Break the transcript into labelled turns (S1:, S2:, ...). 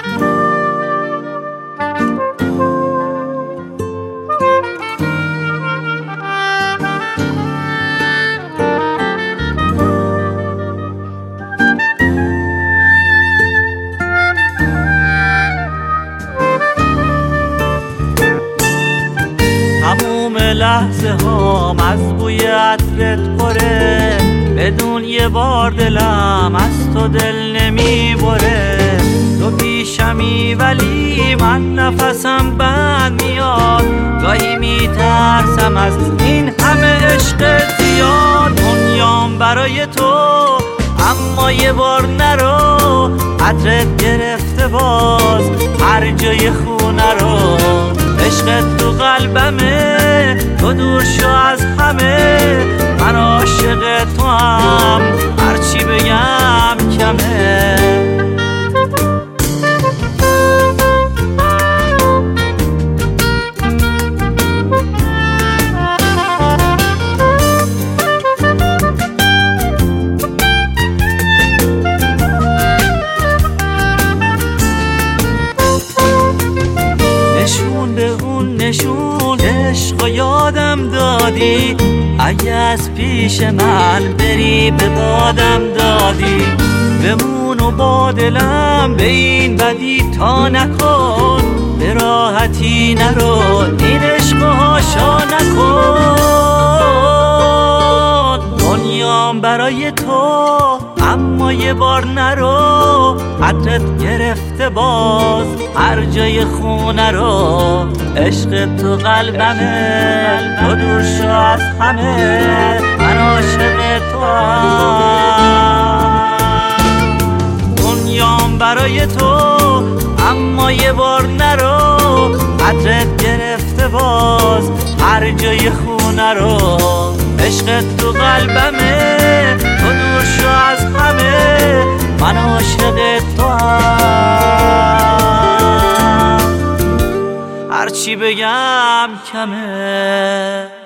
S1: تموم لحظه هام از بوی عطرت پره، بدون یه بار دلم از تو دل نمی بره. تو پیشمی ولی من نفسم بند میاد، گاهی میترسم از این همه عشق زیاد. دنیام برای تو اما یه بار نرو، عطرت گرفته باز هر جای خونه رو. عشقت تو قلبمه، تو دور شو از همه، من عاشق تو هم هرچی بگم کمه. نشون به اون نشون عشق و یادم دادی، اگه از پیش من بری به بادم دادی. بمون و با دلم به این بدی تا نکن، به راحتی نرو این عشق و هاشا نکن. دنیام برای تو اما یه بار نرو، عطرت گرفته باز هر جای خونه رو. عشق تو قلبمه، تو دور شو از همه، من عاشق تو هم. دنیام برای تو اما یه بار نرو، عطرت گرفته باز هر جای خونه رو. عشق تو قلبمه، تو دور شو از همه، من عاشق تو هم هرچی بگم کمه.